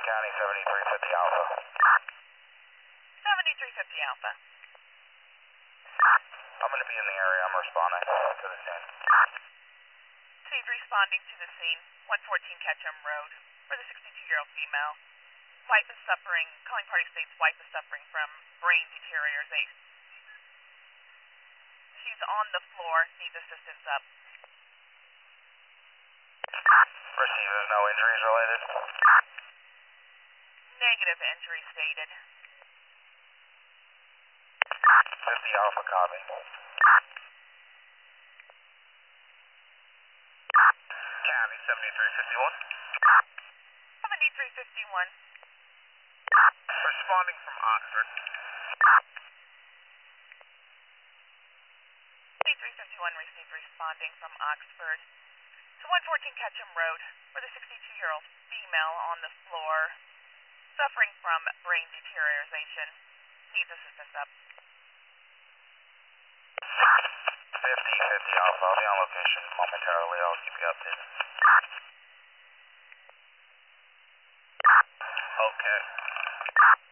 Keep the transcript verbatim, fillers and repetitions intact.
County, seventy-three fifty Alpha. seventy-three fifty Alpha. I'm going to be in the area. I'm responding to the scene. She's responding to the scene, one fourteen Ketchum Road, for the sixty-two-year-old female. Wife is suffering, calling party states wife is suffering from brain deterioration. She's on the floor, needs assistance up. Receive, no injuries related? Negative injury stated. fifty Alpha, copy. County, seventy-three fifty-one. seventy-three fifty-one. Responding from Oxford. seventy-three fifty-one received responding from Oxford to one fourteen Ketchum Road for the sixty-two-year-old female on the floor, suffering from brain deterioration, needs assistance up. fifty fifty Alpha, I'll be on location momentarily. I'll keep you updated. Okay.